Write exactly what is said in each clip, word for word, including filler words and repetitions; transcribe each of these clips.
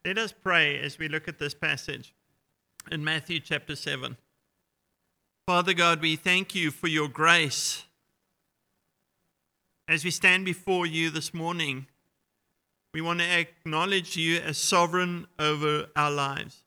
Let us pray as we look at this passage in Matthew chapter seven. Father God, we thank you for your grace. As we stand before you this morning, we want to acknowledge you as sovereign over our lives.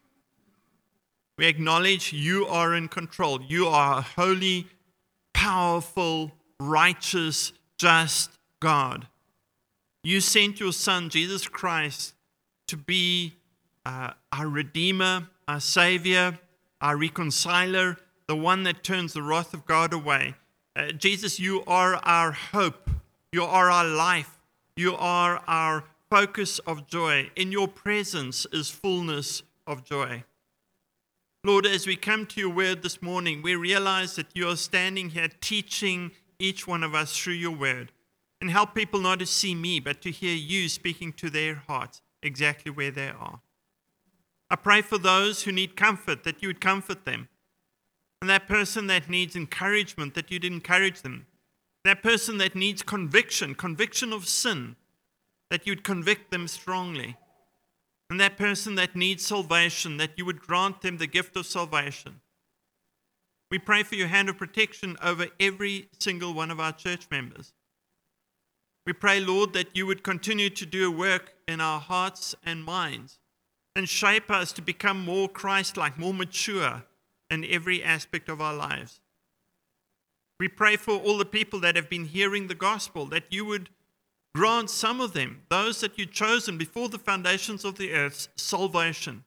We acknowledge you are in control. You are a holy, powerful, righteous, just God. You sent your Son, Jesus Christ, to be uh, our Redeemer, our Savior, our Reconciler, the one that turns the wrath of God away. Uh, Jesus, you are our hope. You are our life. You are our focus of joy. In your presence is fullness of joy. Lord, as we come to your word this morning, we realize that you are standing here teaching each one of us through your word. And help people not to see me, but to hear you speaking to their hearts exactly where they are. I pray for those who need comfort, that you would comfort them. And that person that needs encouragement, that you'd encourage them. That person that needs conviction, conviction of sin, that you'd convict them strongly. And that person that needs salvation, that you would grant them the gift of salvation. We pray for your hand of protection over every single one of our church members. We pray, Lord, that you would continue to do a work in our hearts and minds and shape us to become more Christ-like, more mature in every aspect of our lives. We pray for all the people that have been hearing the gospel, that you would grant some of them, those that you've chosen before the foundations of the earth, salvation.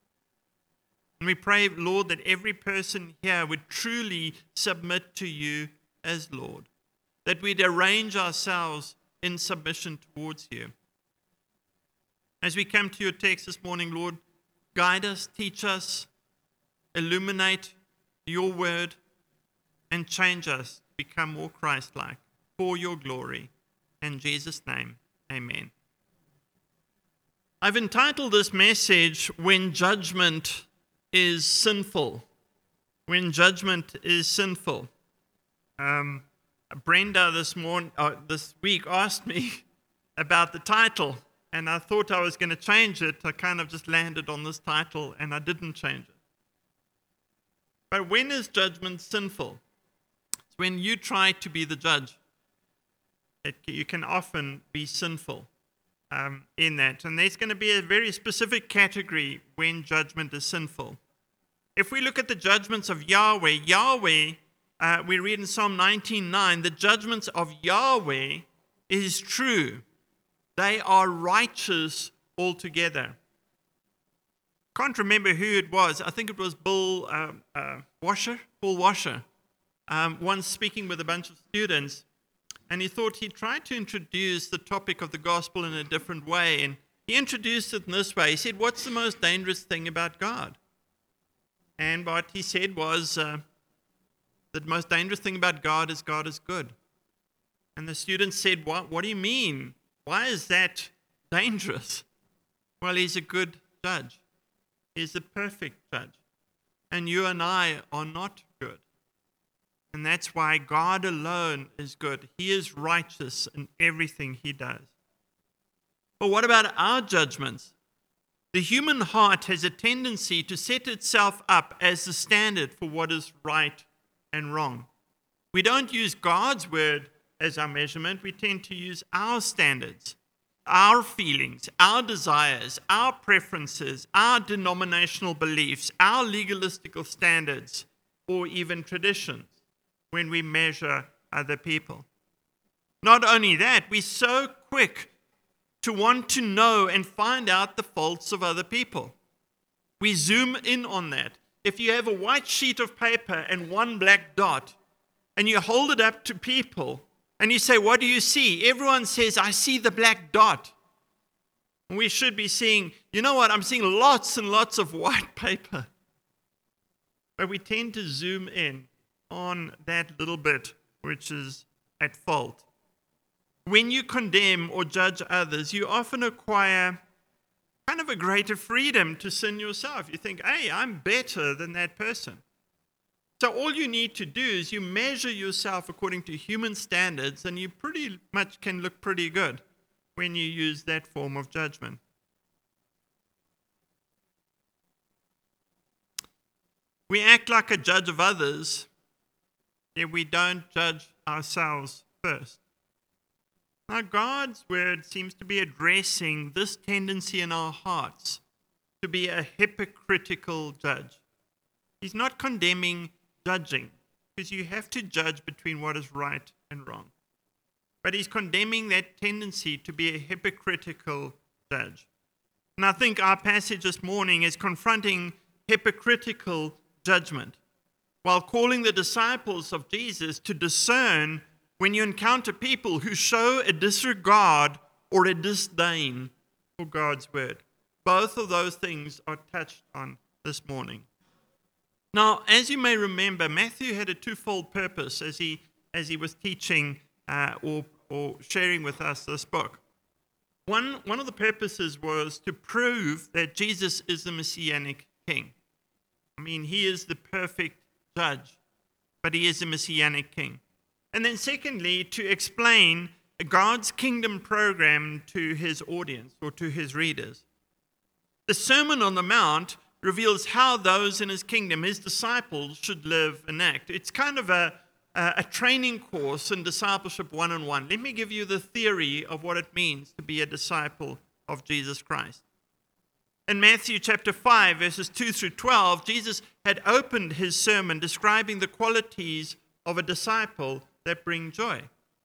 And we pray, Lord, that every person here would truly submit to you as Lord, that we'd arrange ourselves in submission towards you. As we come to your text this morning, Lord, guide us, teach us, illuminate your word, and change us to become more Christ-like for your glory. In Jesus' name, amen. I've entitled this message, When Judgment is Sinful. When Judgment is Sinful. Um, Brenda this morning, uh, this week asked me about the title, and I thought I was going to change it. I kind of just landed on this title, and I didn't change it. But when is judgment sinful? It's when you try to be the judge. It, you can often be sinful um, in that. And there's going to be a very specific category when judgment is sinful. If we look at the judgments of Yahweh, Yahweh, uh, we read in Psalm nineteen nine, the judgments of Yahweh is true. They are righteous altogether. Can't remember who it was. I think it was Bill uh, uh, Washer, Paul Washer, um, once speaking with a bunch of students. And he thought he'd try to introduce the topic of the gospel in a different way. And he introduced it in this way. He said, what's the most dangerous thing about God? And what he said was, uh, the most dangerous thing about God is God is good. And the students said, what, what do you mean? Why is that dangerous? Well, he's a good judge. He's a perfect judge. And you and I are not good. And that's why God alone is good. He is righteous in everything he does. But what about our judgments? The human heart has a tendency to set itself up as the standard for what is right and wrong. We don't use God's word as our measurement. We tend to use our standards, our feelings, our desires, our preferences, our denominational beliefs, our legalistical standards, or even traditions when we measure other people. Not only that, we're so quick to want to know and find out the faults of other people. We zoom in on that. If you have a white sheet of paper and one black dot, and you hold it up to people, and you say, what do you see? Everyone says, I see the black dot. And we should be seeing, you know what, I'm seeing lots and lots of white paper. But we tend to zoom in on that little bit which is at fault. When you condemn or judge others, you often acquire kind of a greater freedom to sin yourself. You think, hey, I'm better than that person. So all you need to do is you measure yourself according to human standards, and you pretty much can look pretty good when you use that form of judgment. We act like a judge of others, yet we don't judge ourselves first. Now, God's word seems to be addressing this tendency in our hearts to be a hypocritical judge. He's not condemning judging, because you have to judge between what is right and wrong. But he's condemning that tendency to be a hypocritical judge. And I think our passage this morning is confronting hypocritical judgment, while calling the disciples of Jesus to discern when you encounter people who show a disregard or a disdain for God's word. Both of those things are touched on this morning. Now, as you may remember, Matthew had a twofold purpose as he as he was teaching uh, or, or sharing with us this book. One, one of the purposes was to prove that Jesus is the Messianic King. I mean, he is the perfect judge, but he is the Messianic King. And then secondly, to explain God's kingdom program to his audience or to his readers. The Sermon on the Mount reveals how those in his kingdom, his disciples, should live and act. It's kind of a, a training course in discipleship one-on-one. Let me give you the theory of what it means to be a disciple of Jesus Christ. In Matthew chapter five, verses two through twelve, Jesus had opened his sermon describing the qualities of a disciple that bring joy.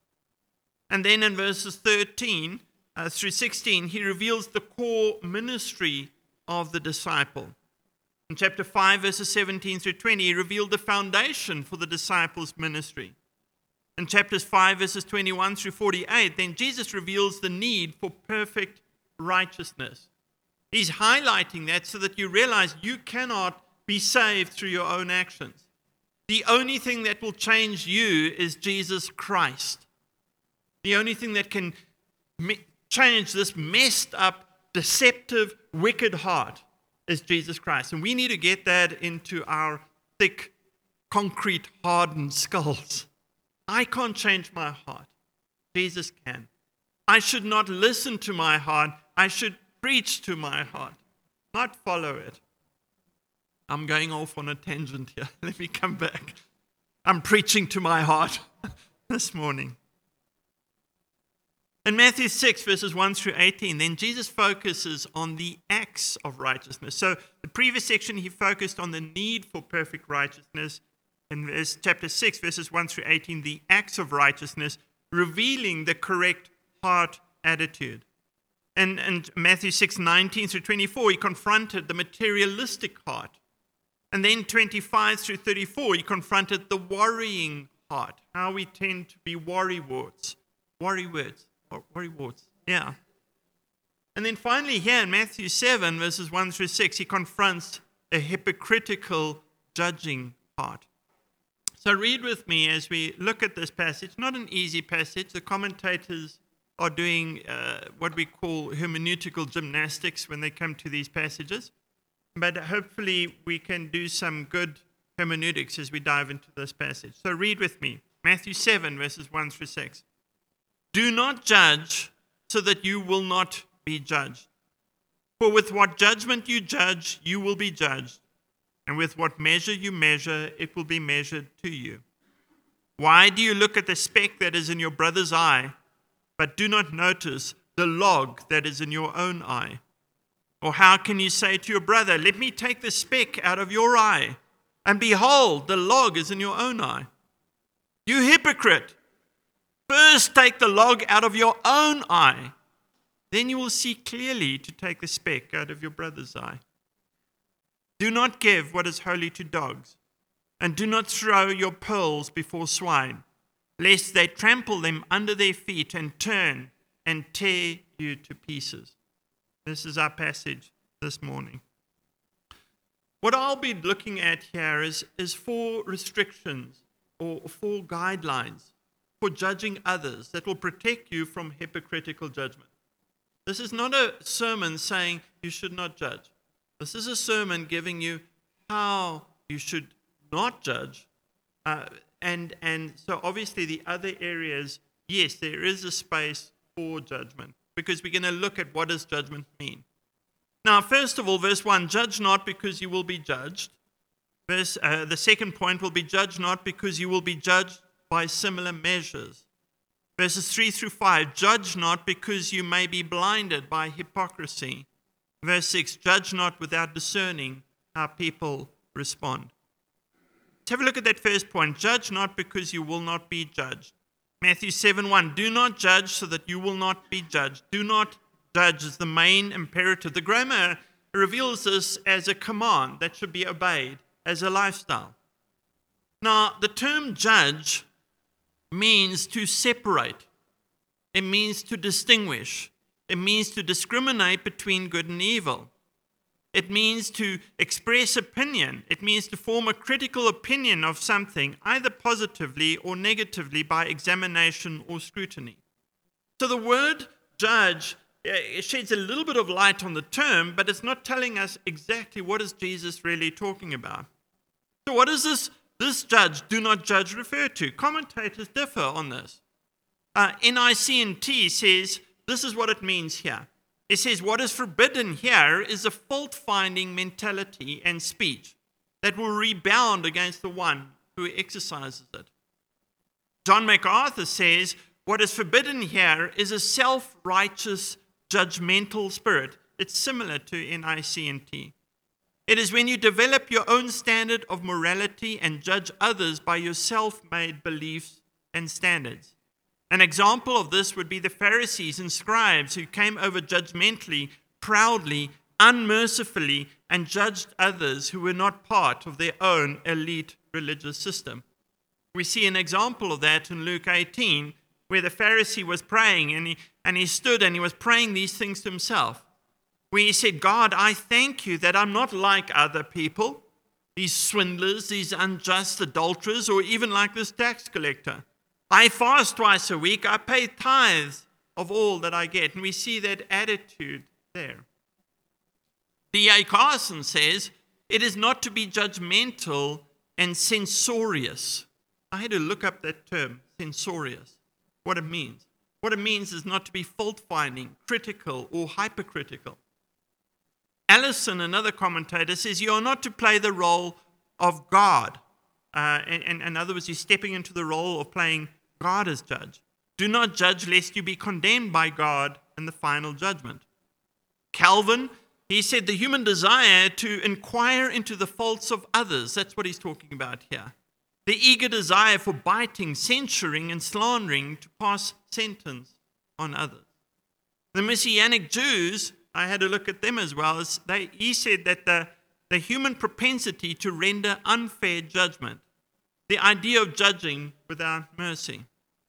And then in verses thirteen uh, through sixteen, he reveals the core ministry of the disciple. In chapter five, verses seventeen through twenty, he revealed the foundation for the disciples' ministry. In chapters five, verses twenty-one through forty-eight, then Jesus reveals the need for perfect righteousness. He's highlighting that so that you realize you cannot be saved through your own actions. The only thing that will change you is Jesus Christ. The only thing that can me- change this messed up, deceptive, wicked heart is Jesus Christ. And we need to get that into our thick, concrete, hardened skulls. I can't change my heart. Jesus can. I should not listen to my heart. I should preach to my heart, not follow it. I'm going off on a tangent here. Let me come back. I'm preaching to my heart this morning. In Matthew six, verses one through eighteen, then Jesus focuses on the acts of righteousness. So the previous section, he focused on the need for perfect righteousness. In verse, chapter six, verses one through eighteen, the acts of righteousness, revealing the correct heart attitude. And in Matthew six, nineteen through twenty-four, he confronted the materialistic heart. And then twenty-five through thirty-four, he confronted the worrying heart, how we tend to be worrywarts. Worrywarts. Worrywarts, yeah. And then finally here in Matthew seven, verses one through six, he confronts a hypocritical, judging heart. So read with me as we look at this passage. Not an easy passage. The commentators are doing uh, what we call hermeneutical gymnastics when they come to these passages. But hopefully we can do some good hermeneutics as we dive into this passage. So read with me. Matthew seven, verses one through six. Do not judge so that you will not be judged. For with what judgment you judge, you will be judged. And with what measure you measure, it will be measured to you. Why do you look at the speck that is in your brother's eye, but do not notice the log that is in your own eye? Or how can you say to your brother, let me take the speck out of your eye, and behold, the log is in your own eye? You hypocrite! First take the log out of your own eye, then you will see clearly to take the speck out of your brother's eye. Do not give what is holy to dogs, and do not throw your pearls before swine, lest they trample them under their feet and turn and tear you to pieces. This is our passage this morning. What I'll be looking at here is, is four restrictions or four guidelines for judging others that will protect you from hypocritical judgment. This is not a sermon saying you should not judge. This is a sermon giving you how you should not judge. Uh, and, and so obviously the other areas, yes, there is a space for judgment, because we're going to look at what does judgment mean. Now, first of all, verse one, judge not because you will be judged. Verse, uh, the second point will be, judge not, because you will be judged by similar measures. Verses three through five, judge not, because you may be blinded by hypocrisy. Verse six, judge not without discerning how people respond. Let's have a look at that first point. Judge not, because you will not be judged. Matthew seven one, do not judge so that you will not be judged. Do not judge is the main imperative. The grammar reveals this as a command that should be obeyed, as a lifestyle. Now, the term judge means to separate. It means to distinguish. It means to discriminate between good and evil. It means to express opinion. It means to form a critical opinion of something, either positively or negatively by examination or scrutiny. So the word judge it sheds a little bit of light on the term, but it's not telling us exactly what is Jesus really talking about. So what does this, this judge, do not judge, refer to? Commentators differ on this. Uh, N I C N T says this is what it means here. It says what is forbidden here is a fault-finding mentality and speech that will rebound against the one who exercises it. John MacArthur says what is forbidden here is a self-righteous, judgmental spirit. It's similar to N I C N T. It is when you develop your own standard of morality and judge others by your self-made beliefs and standards. An example of this would be the Pharisees and scribes who came over judgmentally, proudly, unmercifully, and judged others who were not part of their own elite religious system. We see an example of that in Luke eighteen, where the Pharisee was praying, and he, and he stood and he was praying these things to himself. Where he said, God, I thank you that I'm not like other people, these swindlers, these unjust adulterers, or even like this tax collector. I fast twice a week. I pay tithes of all that I get. And we see that attitude there. D A Carson says, it is not to be judgmental and censorious. I had to look up that term, censorious, what it means. What it means is not to be fault-finding, critical, or hypercritical. Allison, another commentator, says you are not to play the role of God. Uh, and, and in other words, you're stepping into the role of playing God as judge. Do not judge lest you be condemned by God in the final judgment. Calvin, he said the human desire to inquire into the faults of others, that's what he's talking about here. The eager desire for biting, censuring, and slandering to pass sentence on others. The Messianic Jews, I had to look at them as well. They, he said that the, the human propensity to render unfair judgment, the idea of judging without mercy.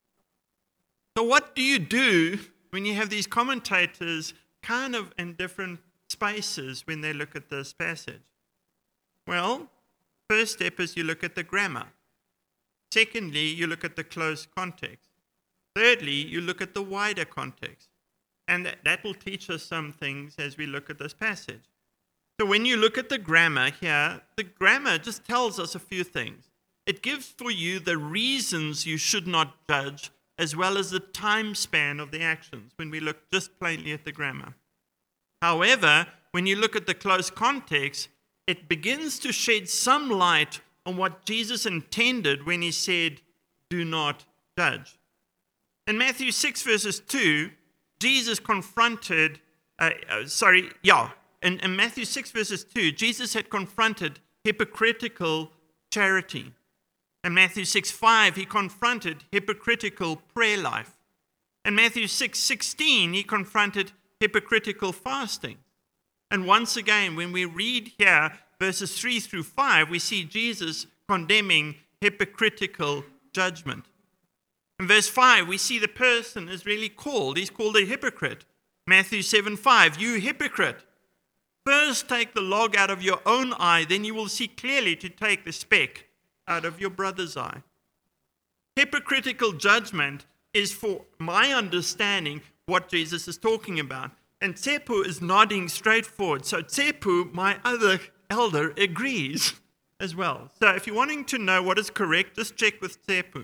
So what do you do when you have these commentators kind of in different spaces when they look at this passage? Well, first step is you look at the grammar. Secondly, you look at the close context. Thirdly, you look at the wider context. And that, that will teach us some things as we look at this passage. So when you look at the grammar here, the grammar just tells us a few things. It gives for you the reasons you should not judge, as well as the time span of the actions, when we look just plainly at the grammar. However, when you look at the close context, it begins to shed some light on what Jesus intended when he said, do not judge. In Matthew six, verses two, Jesus confronted, uh, uh, sorry, yeah, in, in Matthew six, verses two, Jesus had confronted hypocritical charity. In Matthew six five, he confronted hypocritical prayer life. In Matthew six sixteen, he confronted hypocritical fasting. And once again, when we read here verses three through five, we see Jesus condemning hypocritical judgment. In verse five, we see the person is really called. He's called a hypocrite. Matthew seven five, you hypocrite. First take the log out of your own eye, then you will see clearly to take the speck out of your brother's eye. Hypocritical judgment is, for my understanding, what Jesus is talking about. And Tsepu is nodding straight forward. So Tsepu, my other elder, agrees as well. So if you're wanting to know what is correct, just check with Tsepu.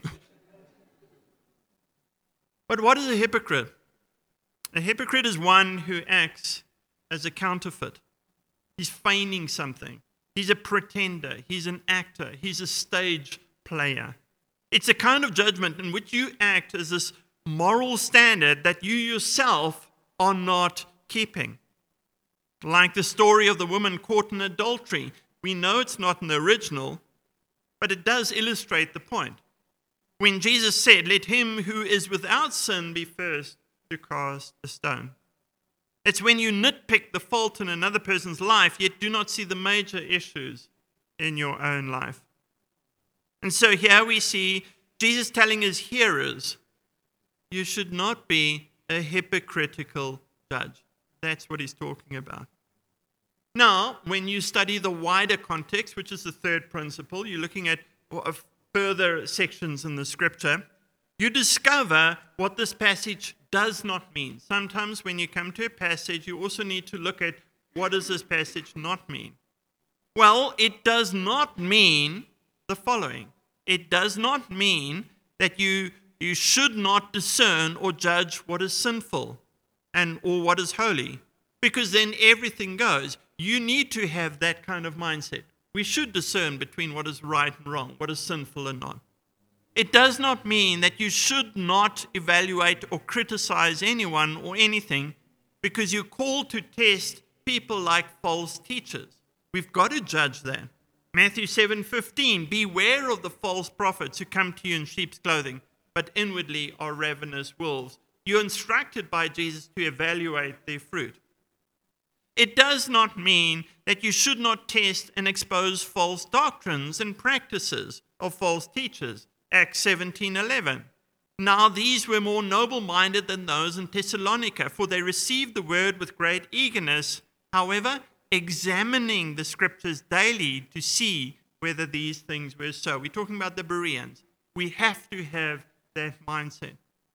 But what is a hypocrite? A hypocrite is one who acts as a counterfeit. He's feigning something. He's a pretender. He's an actor. He's a stage player. It's a kind of judgment in which you act as this moral standard that you yourself are not keeping. Like the story of the woman caught in adultery. We know it's not in the original, but it does illustrate the point. When Jesus said, "Let him who is without sin be first to cast a stone." It's when you nitpick the fault in another person's life, yet do not see the major issues in your own life. And so here we see Jesus telling his hearers, you should not be a hypocritical judge. That's what he's talking about. Now, when you study the wider context, which is the third principle, you're looking at further sections in the scripture, you discover what this passage does not mean. Sometimes when you come to a passage, you also need to look at what does this passage not mean. Well, it does not mean the following. It does not mean that you, you should not discern or judge what is sinful and or what is holy, because then everything goes. You need to have that kind of mindset. We should discern between what is right and wrong, what is sinful and not. It does not mean that you should not evaluate or criticize anyone or anything, because you're called to test people like false teachers. We've got to judge that. Matthew seven fifteen, beware of the false prophets who come to you in sheep's clothing, but inwardly are ravenous wolves. You're instructed by Jesus to evaluate their fruit. It does not mean that you should not test and expose false doctrines and practices of false teachers. Acts seventeen eleven. Now these were more noble-minded than those in Thessalonica, for they received the word with great eagerness, however, examining the scriptures daily to see whether these things were so. We're talking about the Bereans. We have to have that mindset.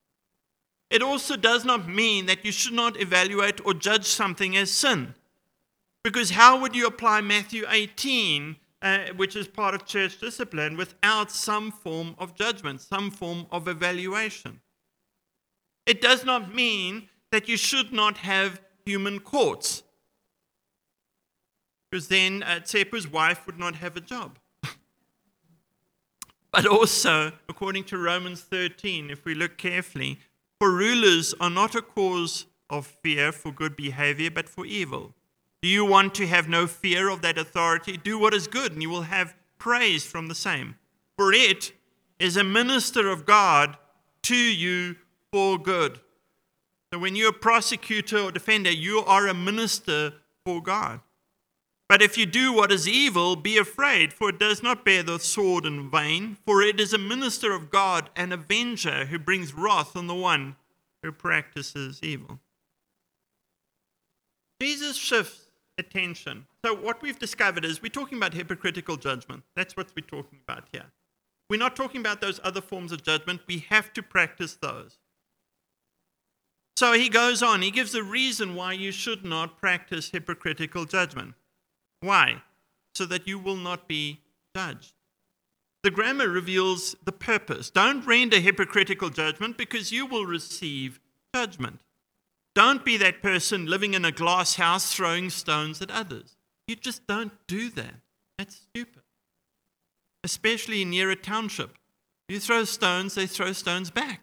It also does not mean that you should not evaluate or judge something as sin. Because how would you apply Matthew eighteen, uh, which is part of church discipline, without some form of judgment, some form of evaluation? It does not mean that you should not have human courts. Because then uh, Tsepu's wife would not have a job. But also, according to Romans thirteen, if we look carefully, for rulers are not a cause of fear for good behavior, but for evil. Do you want to have no fear of that authority? Do what is good, and you will have praise from the same. For it is a minister of God to you for good. So when you're a prosecutor or defender, you are a minister for God. But if you do what is evil, be afraid, for it does not bear the sword in vain, for it is a minister of God, an avenger who brings wrath on the one who practices evil. Jesus shifts attention. So what we've discovered is we're talking about hypocritical judgment. That's what we're talking about here. We're not talking about those other forms of judgment. We have to practice those. So he goes on. He gives a reason why you should not practice hypocritical judgment. Why? So that you will not be judged. The grammar reveals the purpose. Don't render hypocritical judgment because you will receive judgment. Don't be that person living in a glass house throwing stones at others. You just don't do that. That's stupid. Especially near a township. You throw stones, they throw stones back.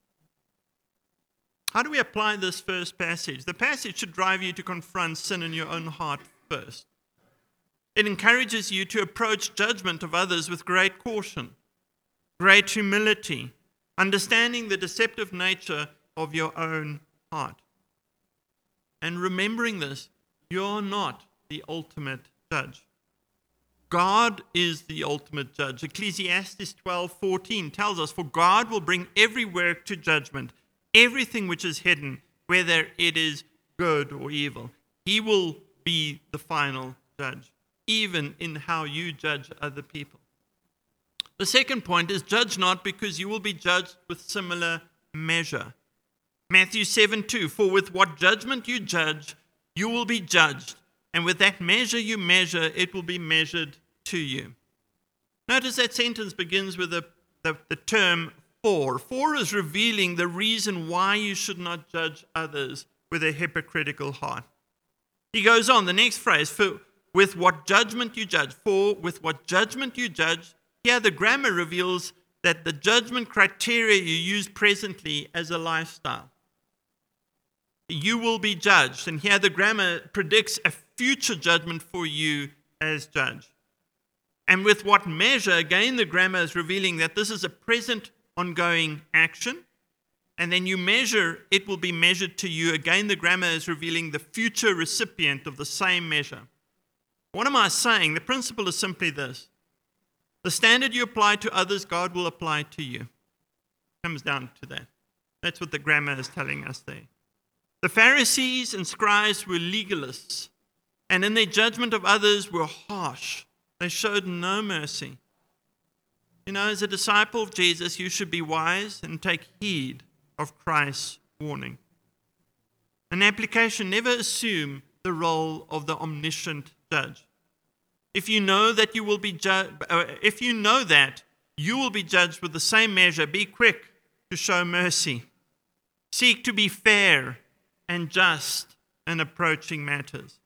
How do we apply this first passage? The passage should drive you to confront sin in your own heart first. It encourages you to approach judgment of others with great caution, great humility, understanding the deceptive nature of your own heart. And remembering this, you're not the ultimate judge. God is the ultimate judge. Ecclesiastes twelve fourteen tells us, for God will bring every work to judgment, everything which is hidden, whether it is good or evil. He will be the final judge, even in how you judge other people. The second point is judge not, because you will be judged with similar measure. Matthew seven two, for with what judgment you judge, you will be judged, and with that measure you measure, it will be measured to you. Notice that sentence begins with the, the, the term for. For is revealing the reason why you should not judge others with a hypocritical heart. He goes on, the next phrase, for with what judgment you judge. For with what judgment you judge, here the grammar reveals that the judgment criteria you use presently as a lifestyle. You will be judged. And here the grammar predicts a future judgment for you as judge. And with what measure, again, the grammar is revealing that this is a present ongoing action. And then you measure, it will be measured to you. Again, the grammar is revealing the future recipient of the same measure. What am I saying? The principle is simply this. The standard you apply to others, God will apply to you. It comes down to that. That's what the grammar is telling us there. The Pharisees and scribes were legalists, and in their judgment of others were harsh. They showed no mercy. You know, as a disciple of Jesus, you should be wise and take heed of Christ's warning. An application, never assume the role of the omniscient judge. If you know that you will be ju- uh, if you know that you will be judged with the same measure, be quick to show mercy. Seek to be fair and just in approaching matters.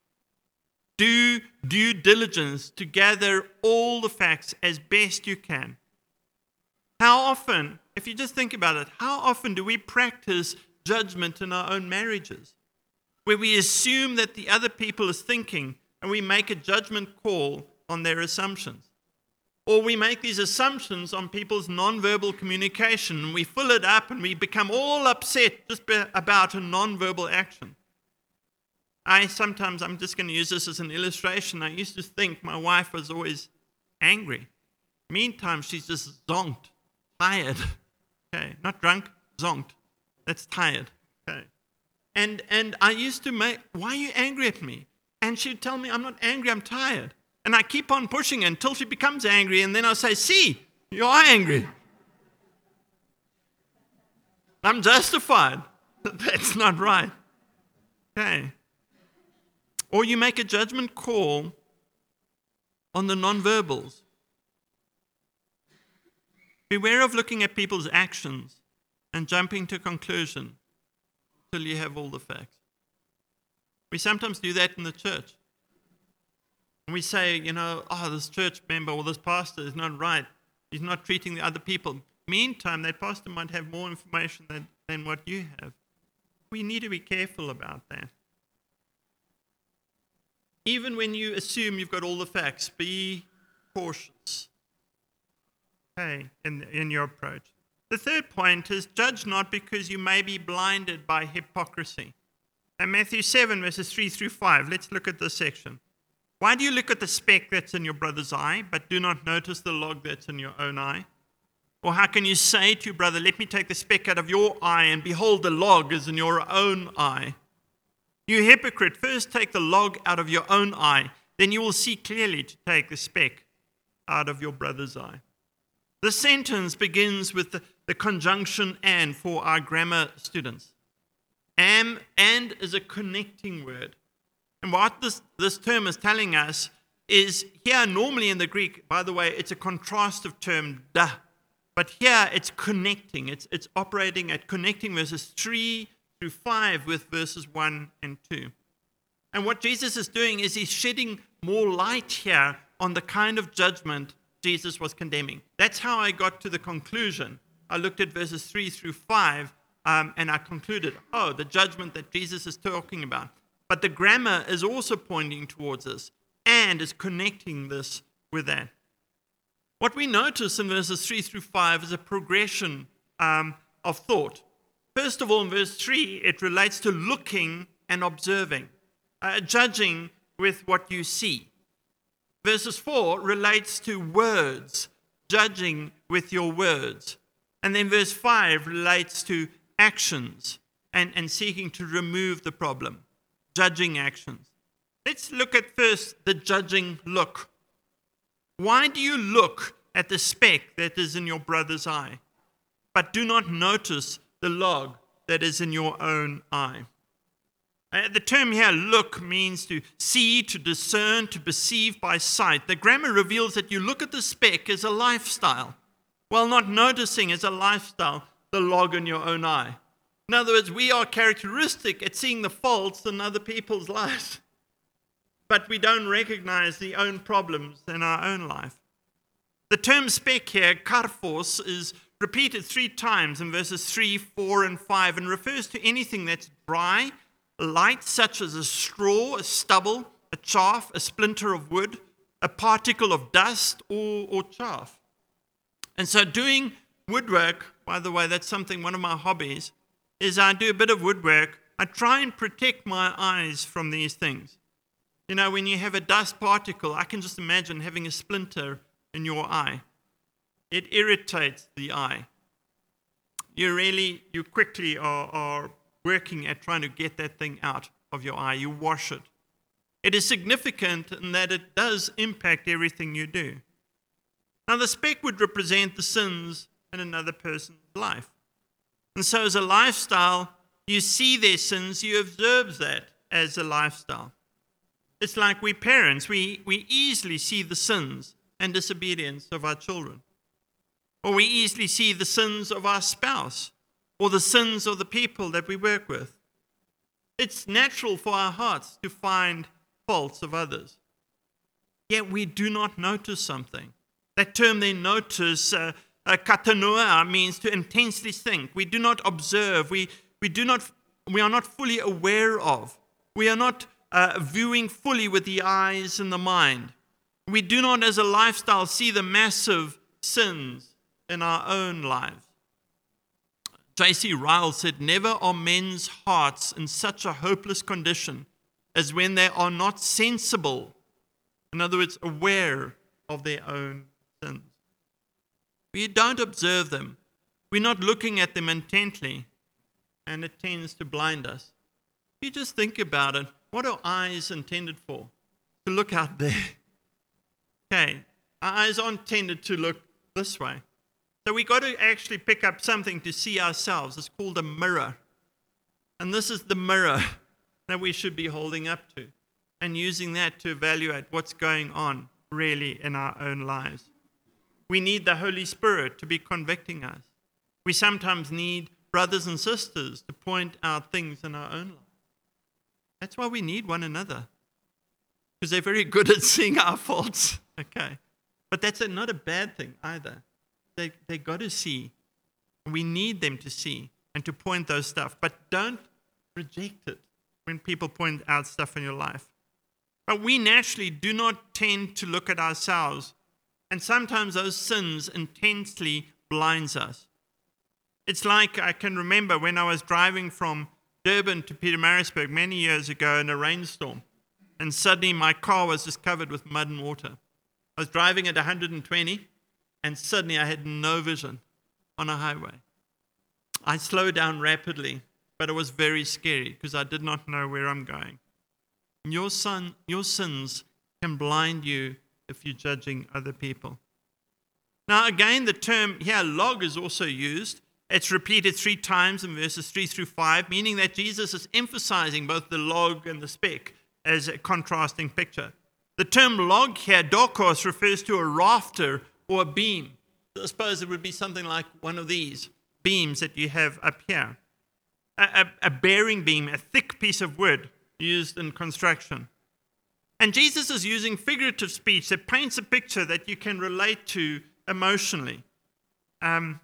Do due diligence to gather all the facts as best you can. How often, if you just think about it, how often do we practice judgment in our own marriages? Where we assume that the other people is thinking and we make a judgment call on their assumptions. Or we make these assumptions on people's nonverbal communication and we fill it up and we become all upset just about a nonverbal action. I sometimes, I'm just going to use this as an illustration. I used to think my wife was always angry. Meantime, she's just zonked, tired. Okay, not drunk, zonked. That's tired. Okay. And and I used to make, why are you angry at me? And she'd tell me, I'm not angry, I'm tired. And I keep on pushing her until she becomes angry, and then I'll say, see, you are angry. I'm justified. That's not right. Okay. Or you make a judgment call on the nonverbals. Beware of looking at people's actions and jumping to conclusion till you have all the facts. We sometimes do that in the church. And we say, you know, oh, this church member or this pastor is not right. He's not treating the other people. Meantime, that pastor might have more information than, than what you have. We need to be careful about that. Even when you assume you've got all the facts, be cautious. Okay, in, in your approach. The third point is judge not because you may be blinded by hypocrisy. And Matthew seven, verses three through five. Let's look at this section. Why do you look at the speck that's in your brother's eye, but do not notice the log that's in your own eye? Or how can you say to your brother, let me take the speck out of your eye, and behold, the log is in your own eye? You hypocrite, first take the log out of your own eye, then you will see clearly to take the speck out of your brother's eye. The sentence begins with the, the conjunction and for our grammar students. Am and is a connecting word. And what this, this term is telling us is here normally in the Greek, by the way, it's a contrastive term, da. But here it's connecting. It's, it's operating at connecting verses three through five with verses one and two. And what Jesus is doing is he's shedding more light here on the kind of judgment Jesus was condemning. That's how I got to the conclusion. I looked at verses three through five um, and I concluded, oh, the judgment that Jesus is talking about. But the grammar is also pointing towards this and is connecting this with that. What we notice in verses three through five is a progression um, of thought. First of all, in verse three, it relates to looking and observing, uh, judging with what you see. Verses four relates to words, judging with your words. And then verse five relates to actions and, and seeking to remove the problem, judging actions. Let's look at first the judging look. Why do you look at the speck that is in your brother's eye, but do not notice the log that is in your own eye? Uh, the term here, look, means to see, to discern, to perceive by sight. The grammar reveals that you look at the speck as a lifestyle, while not noticing as a lifestyle the log in your own eye. In other words, we are characteristic at seeing the faults in other people's lives. but we don't recognize the own problems in our own life. The term speck here, karphos, is repeated three times in verses three, four, and five, and refers to anything that's dry, light, such as a straw, a stubble, a chaff, a splinter of wood, a particle of dust, or, or chaff. And so doing woodwork, by the way, that's something, one of my hobbies, is I do a bit of woodwork. I try and protect my eyes from these things. You know, when you have a dust particle, I can just imagine having a splinter in your eye. It irritates the eye. You really, you quickly are, are working at trying to get that thing out of your eye. You wash it. It is significant in that it does impact everything you do. Now, the speck would represent the sins in another person's life. And so as a lifestyle, you see their sins, you observe that as a lifestyle. It's like we parents, we, we easily see the sins and disobedience of our children. Or we easily see the sins of our spouse, or the sins of the people that we work with. It's natural for our hearts to find faults of others. Yet we do not notice something. That term they notice, uh, uh, katanoa, means to intensely think. We do not observe. We, we, do not, we are not fully aware of. We are not uh, viewing fully with the eyes and the mind. We do not, as a lifestyle, see the massive sins in our own lives. J C Ryle said, "Never are men's hearts in such a hopeless condition as when they are not sensible," in other words, aware of their own sins. We don't observe them. We're not looking at them intently, and it tends to blind us. You just think about it. What are eyes intended for? To look out there. Okay, our eyes aren't tended to look this way. So we got to actually pick up something to see ourselves. It's called a mirror. And this is the mirror that we should be holding up to and using that to evaluate what's going on really in our own lives. We need the Holy Spirit to be convicting us. We sometimes need brothers and sisters to point out things in our own lives. That's why we need one another, because they're very good at seeing our faults. Okay, but that's a, not a bad thing either. They they got to see. We need them to see and to point those stuff. But don't reject it when people point out stuff in your life. But we naturally do not tend to look at ourselves, and sometimes those sins intensely blinds us. It's like I can remember when I was driving from Durban to Pietermaritzburg many years ago in a rainstorm, and suddenly my car was just covered with mud and water. I was driving at one hundred twenty, and suddenly I had no vision on a highway. I slowed down rapidly, but it was very scary because I did not know where I'm going. Your son, your sins can blind you if you're judging other people. Now again, the term here, log, is also used. It's repeated three times in verses three through five, meaning that Jesus is emphasizing both the log and the speck as a contrasting picture. The term log here, dokos, refers to a rafter or a beam. So I suppose it would be something like one of these beams that you have up here. A, a, a bearing beam, a thick piece of wood used in construction. And Jesus is using figurative speech that paints a picture that you can relate to emotionally. Um,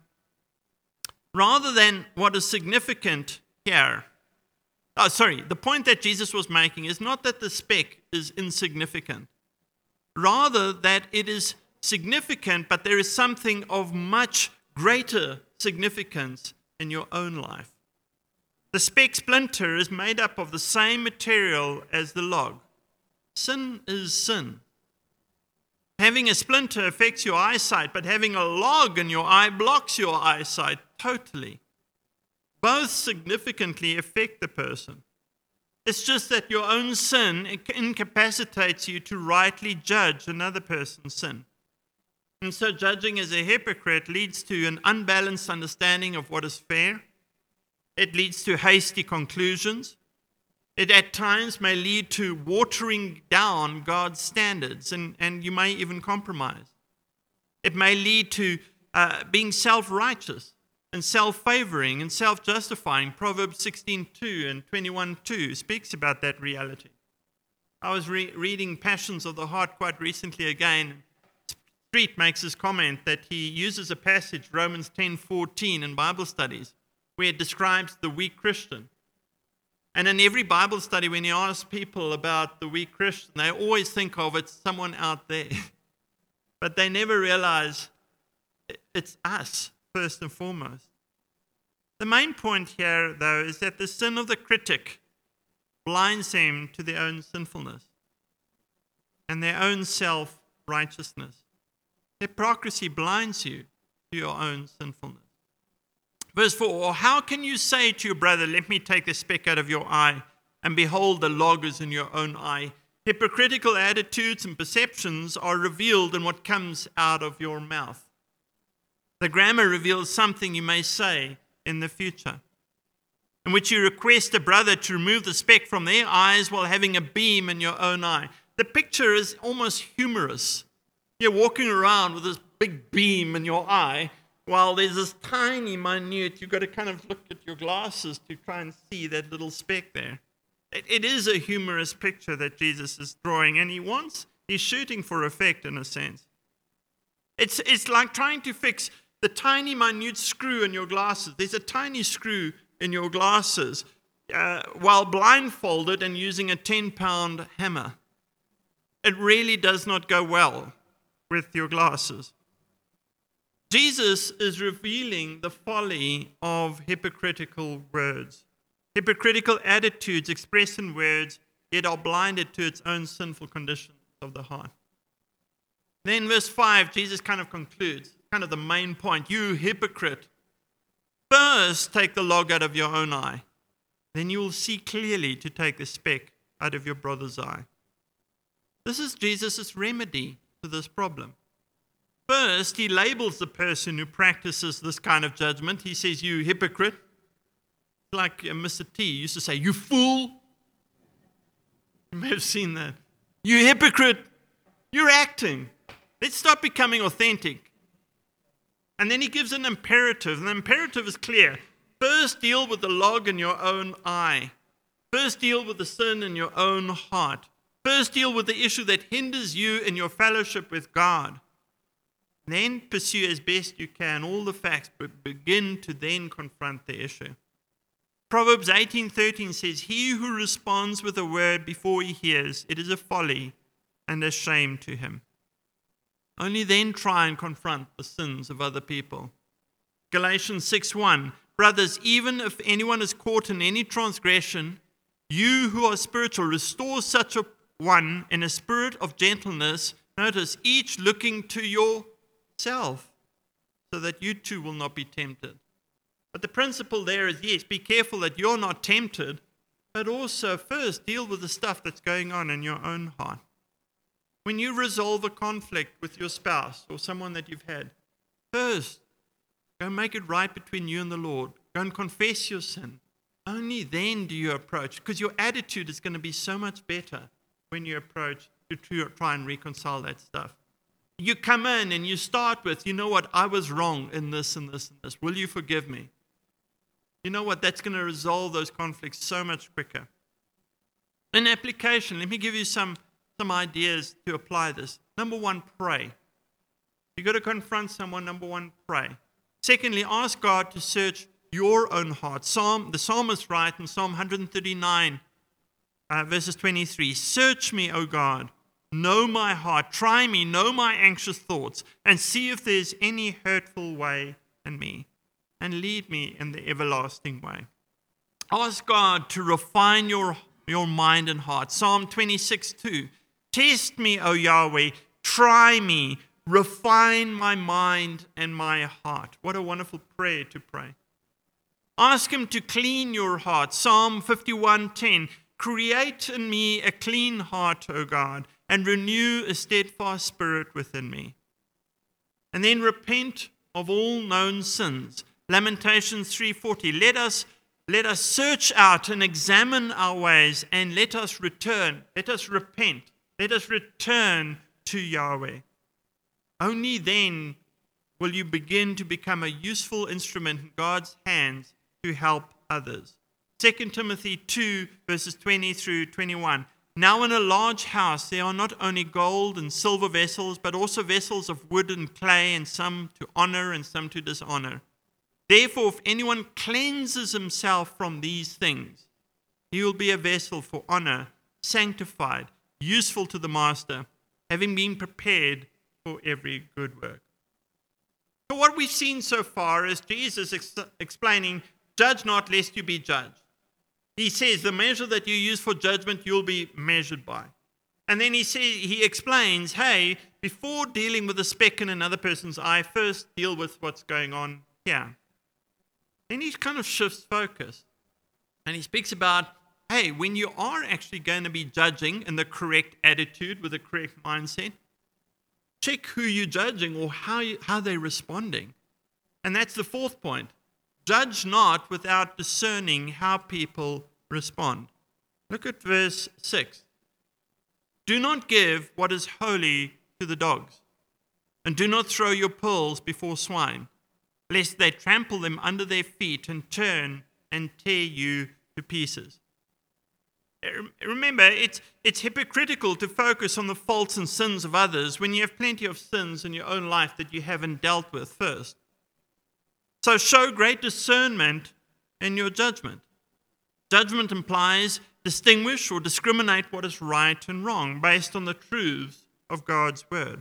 rather than what is significant here. Oh, sorry, the point that Jesus was making is not that the speck is insignificant. Rather that it is significant, but there is something of much greater significance in your own life. The speck splinter is made up of the same material as the log. Sin is sin. Having a splinter affects your eyesight, but having a log in your eye blocks your eyesight totally. Both significantly affect the person. It's just that your own sin incapacitates you to rightly judge another person's sin. And so judging as a hypocrite leads to an unbalanced understanding of what is fair. It leads to hasty conclusions. It at times may lead to watering down God's standards, and, and you may even compromise. It may lead to uh, being self-righteous and self-favoring and self-justifying. Proverbs sixteen two and twenty-one two speaks about that reality. I was re- reading Passions of the Heart quite recently again. Street makes this comment that he uses a passage, Romans ten fourteen, in Bible studies, where it describes the weak Christian. And in every Bible study, when he asks people about the weak Christian, they always think of it's someone out there. But they never realize it's us, first and foremost. The main point here, though, is that the sin of the critic blinds them to their own sinfulness and their own self-righteousness. Hypocrisy blinds you to your own sinfulness. Verse four, or how can you say to your brother, let me take the speck out of your eye, and behold, the log is in your own eye? Hypocritical attitudes and perceptions are revealed in what comes out of your mouth. The grammar reveals something you may say in the future, in which you request a brother to remove the speck from their eyes while having a beam in your own eye. The picture is almost humorous. You're walking around with this big beam in your eye, while there's this tiny, minute, you've got to kind of look at your glasses to try and see that little speck there. It, it is a humorous picture that Jesus is drawing, and he wants, he's shooting for effect in a sense. It's, it's like trying to fix the tiny, minute screw in your glasses. There's a tiny screw in your glasses uh, while blindfolded and using a ten-pound hammer. It really does not go well with your glasses. Jesus is revealing the folly of hypocritical words. Hypocritical attitudes expressed in words, yet are blinded to its own sinful condition of the heart. Then verse five, Jesus kind of concludes, kind of the main point. You hypocrite, first take the log out of your own eye. Then you will see clearly to take the speck out of your brother's eye. This is Jesus' remedy to this problem. First, he labels the person who practices this kind of judgment. He says, you hypocrite. Like Mister T used to say, you fool. You may have seen that. You hypocrite. You're acting. Let's stop becoming authentic. And then he gives an imperative. And the imperative is clear. First, deal with the log in your own eye. First, deal with the sin in your own heart. First, deal with the issue that hinders you in your fellowship with God. Then pursue as best you can all the facts, but begin to then confront the issue. Proverbs eighteen thirteen says, he who responds with a word before he hears, it is a folly and a shame to him. Only then try and confront the sins of other people. Galatians six one, brothers, even if anyone is caught in any transgression, you who are spiritual, restore such a one in a spirit of gentleness. Notice, each looking to your self, so that you too will not be tempted. But the principle there is, yes, be careful that you're not tempted, but also first deal with the stuff that's going on in your own heart. When you resolve a conflict with your spouse or someone that you've had, first, go make it right between you and the Lord. Go and confess your sin. Only then do you approach, because your attitude is going to be so much better when you approach to try and reconcile that stuff. You come in and you start with, you know what, I was wrong in this and this and this. Will you forgive me? You know what, that's going to resolve those conflicts so much quicker. In application, let me give you some, some ideas to apply this. Number one, pray. You've got to confront someone. Number one, pray. Secondly, ask God to search your own heart. Psalm, the psalmist writes in Psalm one thirty-nine, uh, verses twenty-three, search me, O God. Know my heart, try me, know my anxious thoughts, and see if there's any hurtful way in me, and lead me in the everlasting way. Ask God to refine your, your mind and heart. Psalm twenty-six two, test me, O Yahweh, try me, refine my mind and my heart. What a wonderful prayer to pray. Ask him to clean your heart. Psalm fifty-one ten, create in me a clean heart, O God, and renew a steadfast spirit within me. And then repent of all known sins. Lamentations three forty, let us, let us search out and examine our ways, and let us return, let us repent, let us return to Yahweh. Only then will you begin to become a useful instrument in God's hands to help others. Second Timothy two, verses twenty through twenty-one. Now in a large house there are not only gold and silver vessels, but also vessels of wood and clay, and some to honor and some to dishonor. Therefore, if anyone cleanses himself from these things, he will be a vessel for honor, sanctified, useful to the master, having been prepared for every good work. So what we've seen so far is Jesus ex- explaining, judge not lest you be judged. He says the measure that you use for judgment, you'll be measured by. And then he says, he explains, hey, before dealing with a speck in another person's eye, first deal with what's going on here. Then he kind of shifts focus. And he speaks about, hey, when you are actually going to be judging in the correct attitude, with the correct mindset, check who you're judging or how, you, how they're responding. And that's the fourth point. Judge not without discerning how people respond. Look at verse six. Do not give what is holy to the dogs, and do not throw your pearls before swine, lest they trample them under their feet and turn and tear you to pieces. Remember, it's, it's hypocritical to focus on the faults and sins of others when you have plenty of sins in your own life that you haven't dealt with first. So show great discernment in your judgment. Judgment implies distinguish or discriminate what is right and wrong based on the truths of God's word.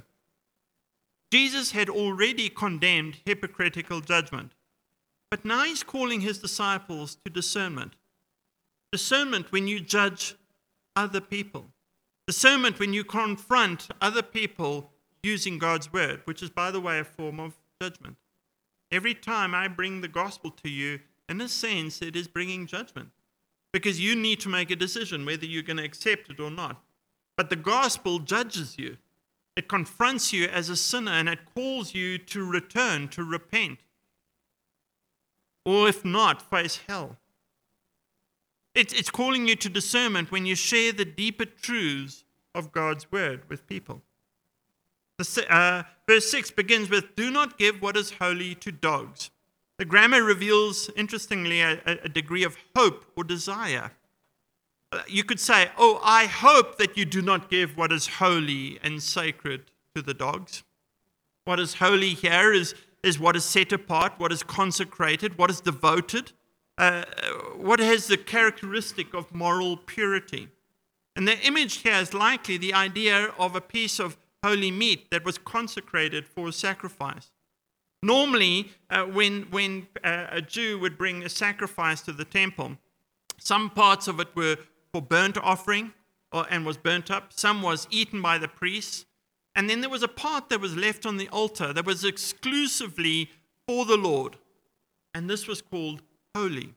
Jesus had already condemned hypocritical judgment, but now he's calling his disciples to discernment. Discernment when you judge other people. Discernment when you confront other people using God's word, which is, by the way, a form of judgment. Every time I bring the gospel to you, in a sense, it is bringing judgment, because you need to make a decision whether you're going to accept it or not. But the gospel judges you. It confronts you as a sinner, and it calls you to return, to repent. Or if not, face hell. It's, it's calling you to discernment when you share the deeper truths of God's word with people. The, uh, verse six begins with, do not give what is holy to dogs. The grammar reveals, interestingly, a, a degree of hope or desire. Uh, you could say, oh, I hope that you do not give what is holy and sacred to the dogs. What is holy here is, is what is set apart, what is consecrated, what is devoted. Uh, what has the characteristic of moral purity. And the image here is likely the idea of a piece of holy meat that was consecrated for sacrifice. Normally, uh, when, when uh, a Jew would bring a sacrifice to the temple, some parts of it were for burnt offering or, and was burnt up. Some was eaten by the priests. And then there was a part that was left on the altar that was exclusively for the Lord. And this was called holy.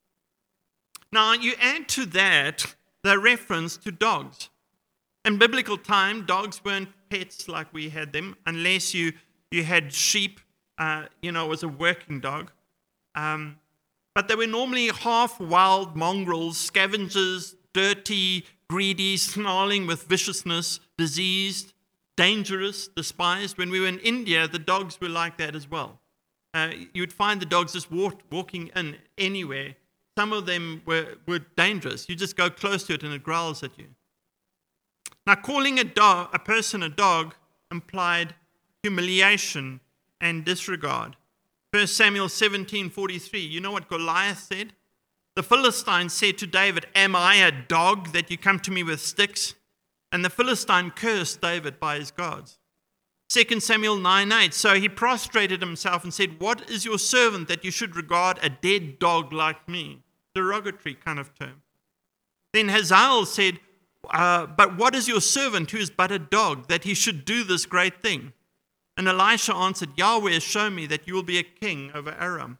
Now, you add to that the reference to dogs. In biblical time, dogs weren't pets like we had them, unless you, you had sheep, uh, you know, as a working dog. Um, but they were normally half wild mongrels, scavengers, dirty, greedy, snarling with viciousness, diseased, dangerous, despised. When we were in India, the dogs were like that as well. Uh, you would find the dogs just walk, walking in anywhere. Some of them were, were dangerous. You just go close to it and it growls at you. Now, calling a, dog, a person a dog implied humiliation and disregard. First Samuel seventeen forty-three, you know what Goliath said? The Philistine said to David, am I a dog that you come to me with sticks? And the Philistine cursed David by his gods. Second Samuel nine eight, so he prostrated himself and said, what is your servant that you should regard a dead dog like me? Derogatory kind of term. Then Hazael said, uh, but what is your servant who is but a dog that he should do this great thing? And Elisha answered, Yahweh has shown me that you will be a king over Aram.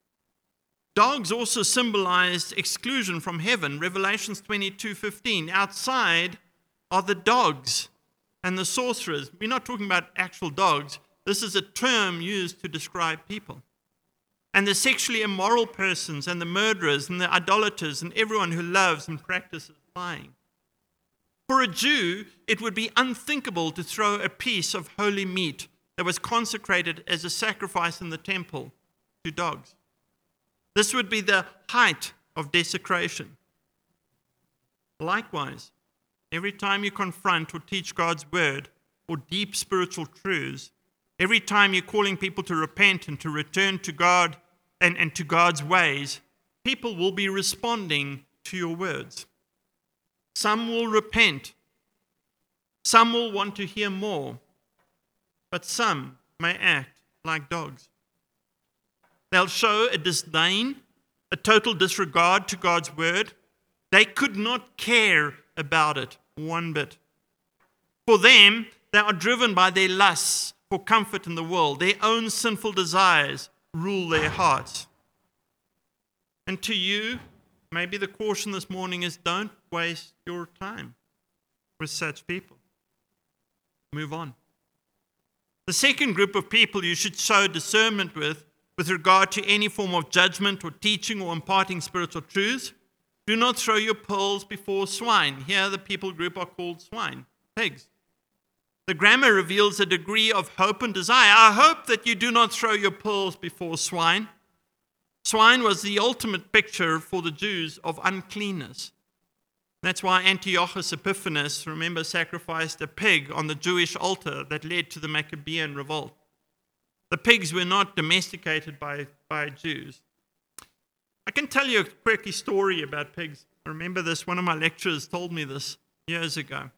Dogs also symbolized exclusion from heaven. Revelations twenty-two fifteen, outside are the dogs and the sorcerers. We're not talking about actual dogs. This is a term used to describe people. And the sexually immoral persons and the murderers and the idolaters and everyone who loves and practices lying. For a Jew, it would be unthinkable to throw a piece of holy meat that was consecrated as a sacrifice in the temple to dogs. This would be the height of desecration. Likewise, every time you confront or teach God's word or deep spiritual truths, every time you're calling people to repent and to return to God and, and to God's ways, people will be responding to your words. Some will repent. Some will want to hear more. But some may act like dogs. They'll show a disdain, a total disregard to God's word. They could not care about it one bit. For them, they are driven by their lusts for comfort in the world. Their own sinful desires rule their hearts. And to you, maybe the caution this morning is don't waste your time with such people. Move on. The second group of people you should show discernment with, with regard to any form of judgment or teaching or imparting spiritual truths, do not throw your pearls before swine. Here the people group are called swine, pigs. The grammar reveals a degree of hope and desire. I hope that you do not throw your pearls before swine. Swine was the ultimate picture for the Jews of uncleanness. That's why Antiochus Epiphanes, remember, sacrificed a pig on the Jewish altar that led to the Maccabean revolt. The pigs were not domesticated by, by Jews. I can tell you a quirky story about pigs. I remember this, one of my lecturers told me this years ago.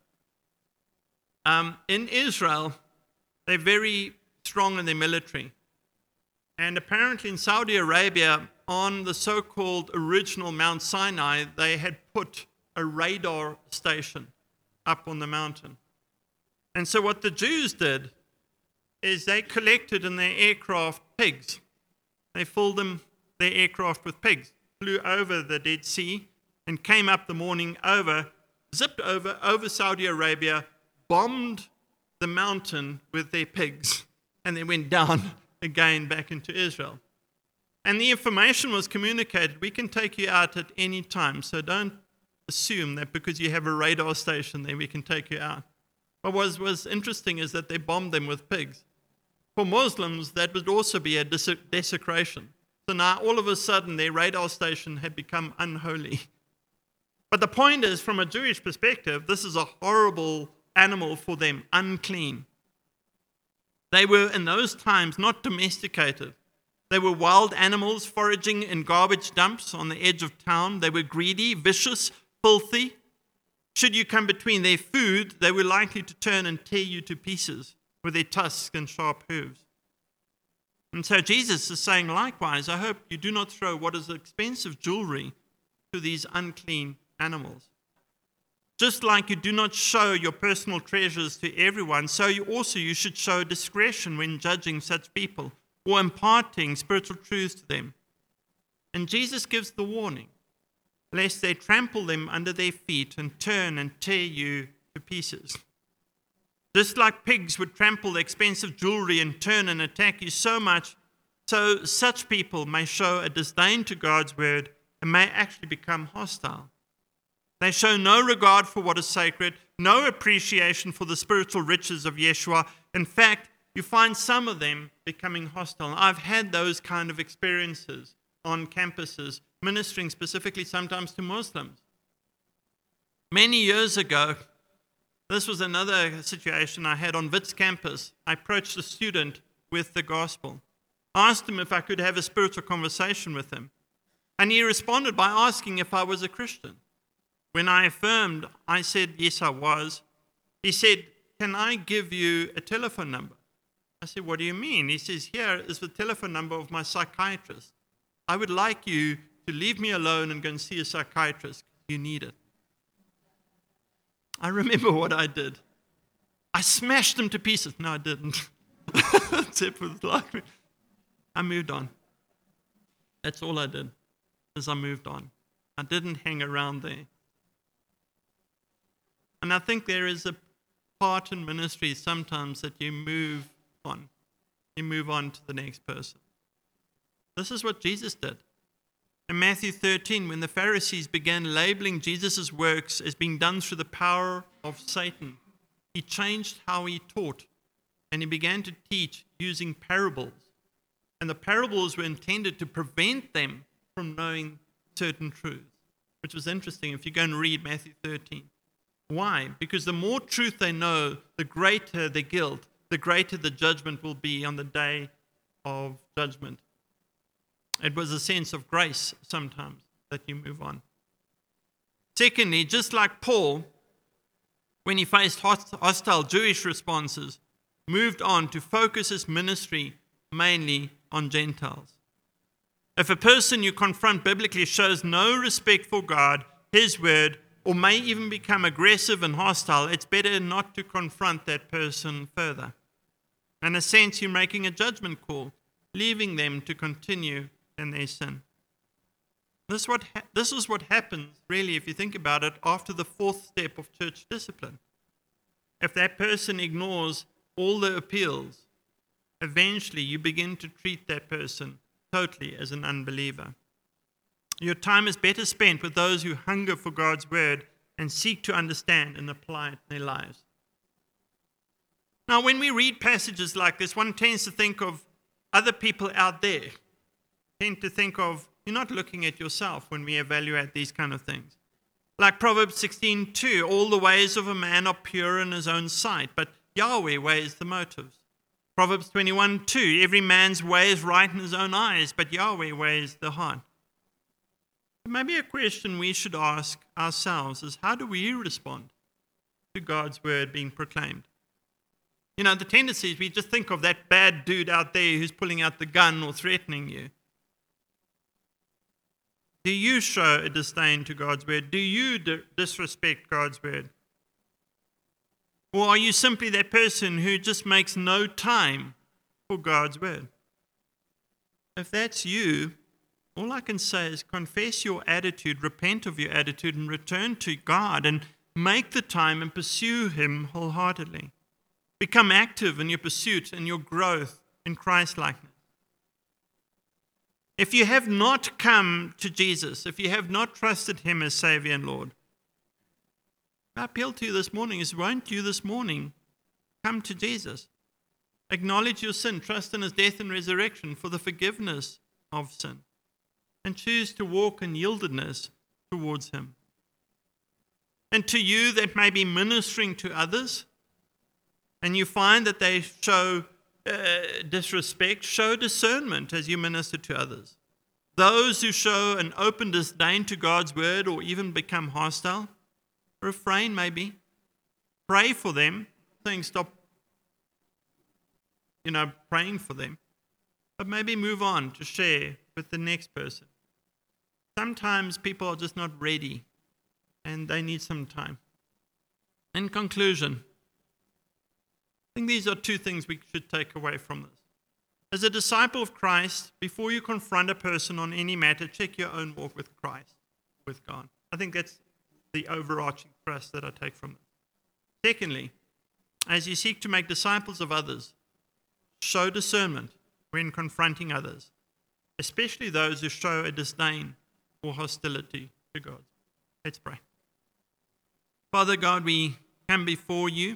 Um, in Israel, they're very strong in their military. And apparently in Saudi Arabia, on the so-called original Mount Sinai, they had put a radar station up on the mountain. And so what the Jews did is they collected in their aircraft pigs. They filled them, their aircraft with pigs, flew over the Dead Sea and came up the morning over, zipped over, over Saudi Arabia, bombed the mountain with their pigs, and they went down again back into Israel. And the information was communicated. We can take you out at any time, so don't assume that because you have a radar station there, we can take you out. But what was, was interesting is that they bombed them with pigs. For Muslims, that would also be a des- desecration. So now all of a sudden their radar station had become unholy. But the point is, from a Jewish perspective, this is a horrible animal for them, unclean. They were in those times not domesticated. They were wild animals foraging in garbage dumps on the edge of town. They were greedy, vicious, filthy. Should you come between their food, they were likely to turn and tear you to pieces with their tusks and sharp hooves. And so Jesus is saying, likewise, I hope you do not throw what is expensive jewelry to these unclean animals. Just like you do not show your personal treasures to everyone, so you also you should show discretion when judging such people or imparting spiritual truths to them. And Jesus gives the warning, lest they trample them under their feet and turn and tear you to pieces. Just like pigs would trample the expensive jewelry and turn and attack you so much, so such people may show a disdain to God's word and may actually become hostile. They show no regard for what is sacred, no appreciation for the spiritual riches of Yeshua. In fact, you find some of them becoming hostile. I've had those kind of experiences on campuses, ministering specifically sometimes to Muslims. Many years ago, this was another situation I had on Wits campus. I approached a student with the gospel. I asked him if I could have a spiritual conversation with him. And he responded by asking if I was a Christian. When I affirmed, I said, yes, I was. He said, can I give you a telephone number? I said, what do you mean? He says, here is the telephone number of my psychiatrist. I would like you to leave me alone and go and see a psychiatrist. You need it. I remember what I did. I smashed him to pieces. No, I didn't. Except for the like. I moved on. That's all I did, is I moved on. I didn't hang around there. And I think there is a part in ministry sometimes that you move on. You move on to the next person. This is what Jesus did. In Matthew thirteen, when the Pharisees began labeling Jesus' works as being done through the power of Satan, he changed how he taught, and he began to teach using parables. And the parables were intended to prevent them from knowing certain truths, which was interesting if you go and read Matthew thirteen. Why? Because the more truth they know, the greater the guilt, the greater the judgment will be on the day of judgment. It was a sense of grace sometimes that you move on. Secondly, just like Paul, when he faced hostile Jewish responses, moved on to focus his ministry mainly on Gentiles. If a person you confront biblically shows no respect for God, His word, or may even become aggressive and hostile, it's better not to confront that person further. In a sense, you're making a judgment call, leaving them to continue in their sin. This, what ha- this is what happens, really, if you think about it, after the fourth step of church discipline. If that person ignores all the appeals, eventually you begin to treat that person totally as an unbeliever. Your time is better spent with those who hunger for God's word and seek to understand and apply it in their lives. Now, when we read passages like this, one tends to think of other people out there. Tend to think of, you're not looking at yourself when we evaluate these kind of things. Like Proverbs sixteen two, all the ways of a man are pure in his own sight, but Yahweh weighs the motives. Proverbs twenty-one two, every man's way is right in his own eyes, but Yahweh weighs the heart. Maybe a question we should ask ourselves is, how do we respond to God's word being proclaimed? You know, the tendency is we just think of that bad dude out there who's pulling out the gun or threatening you. Do you show a disdain to God's word? Do you d- disrespect God's word? Or are you simply that person who just makes no time for God's word? If that's you, all I can say is confess your attitude, repent of your attitude, and return to God and make the time and pursue Him wholeheartedly. Become active in your pursuit and your growth in Christ-likeness. If you have not come to Jesus, if you have not trusted Him as Savior and Lord, my appeal to you this morning is, won't you this morning come to Jesus? Acknowledge your sin, trust in His death and resurrection for the forgiveness of sin, and choose to walk in yieldedness towards Him. And to you that may be ministering to others, and you find that they show uh, disrespect, show discernment as you minister to others. Those who show an open disdain to God's word or even become hostile, refrain maybe. Pray for them, saying stop, you know, praying for them. But maybe move on to share with the next person. Sometimes people are just not ready and they need some time. In conclusion, I think these are two things we should take away from this. As a disciple of Christ, before you confront a person on any matter, check your own walk with Christ, with God. I think that's the overarching thrust that I take from this. Secondly, as you seek to make disciples of others, show discernment when confronting others, especially those who show a disdain or hostility to God. Let's pray. Father God, we come before you,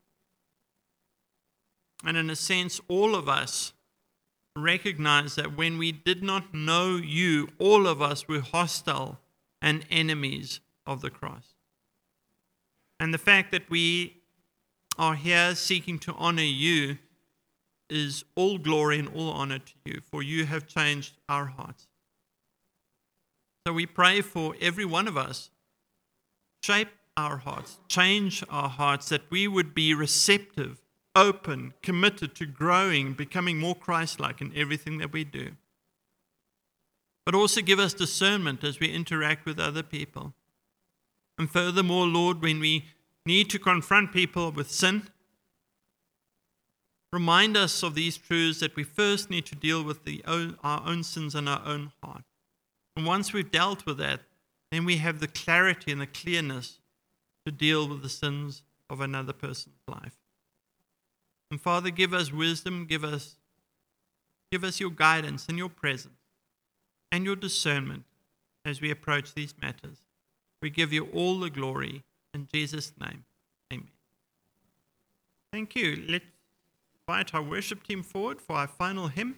and in a sense, all of us recognize that when we did not know you, all of us were hostile and enemies of the cross. And the fact that we are here seeking to honor you is all glory and all honor to you, for you have changed our hearts. So we pray for every one of us, shape our hearts, change our hearts, that we would be receptive, open, committed to growing, becoming more Christ-like in everything that we do. But also give us discernment as we interact with other people. And furthermore, Lord, when we need to confront people with sin, remind us of these truths that we first need to deal with the own, our own sins in our own heart. And once we've dealt with that, then we have the clarity and the clearness to deal with the sins of another person's life. And Father, give us wisdom, give us, give us your guidance and your presence and your discernment as we approach these matters. We give you all the glory in Jesus' name. Amen. Thank you. Let's invite our worship team forward for our final hymn.